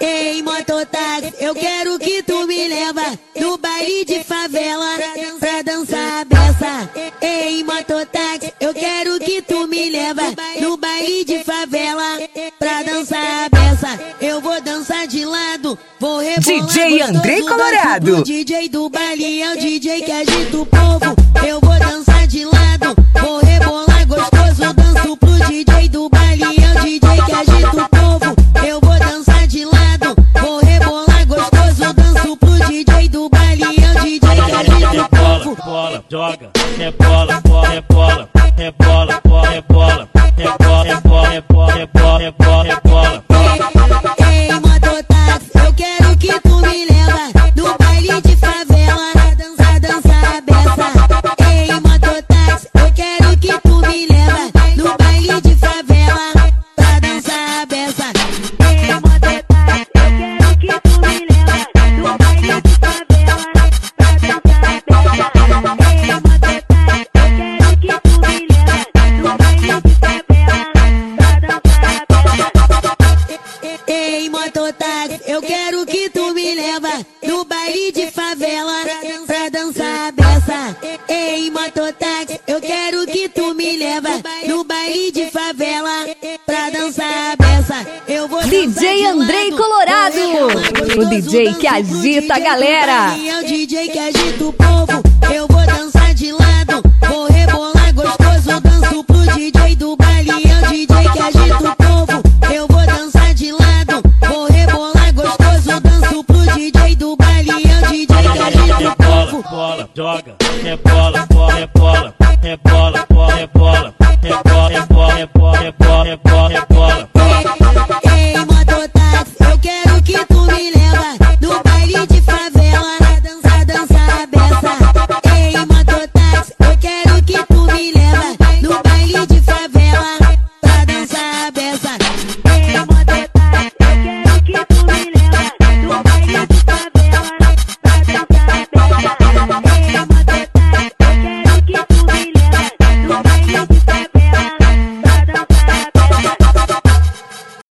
Ei, mototáxi, eu quero que tu me leva no baile de favela pra dançar a beça. Ei, mototáxi, eu quero que tu me leva no baile de favela pra dançar a beça. Eu vou dançar de lado, vou rebolar DJ Andrei Colorado. O DJ do baile é o DJ que agita o povo. Eu vou dançar de lado, vou rebolar gostoso. Danço pro DJ do baile é o DJ que agita o povo. Eu vou dançar de lado, vou rebolar gostoso. Danço pro DJ do baile é o DJ que agita o povo. Bola, joga, rebola, rebola, rebola, rebola, rebola, rebola, rebola, rebola, rebola. Ei, mototáxi, eu quero que tu me leva no baile de favela pra dançar a beça. Ei, mototáxi, eu quero que tu me leva no baile de favela pra dançar a beça. Ei, mototáxi, eu quero que tu me leva no baile de favela pra dançar a beça. Ei, mototáxi, eu quero que tu me leva no baile de favela pra dançar a beça. Ei, mototáxi, eu quero que tu me leva no baile de favela pra dançar a beça. Ei, mototáxi, eu quero que tu me leva no baile de favela pra dançar a beça. Eu vou DJ Andrei Colorado, o DJ que agita a galera. É o DJ que agita o povo. Eu vou dançar de lado, vou rebolar gostoso. Danço pro DJ do baile, é o DJ que agita o povo. Eu vou dançar de lado, vou rebolar gostoso. Danço pro DJ do baile, é o DJ que agita o povo. Bola, joga, rebola, rebola, rebola, rebola, rebola, rebola, rebola, rebola, rebola. Ei, mototáxi, eu quero que tu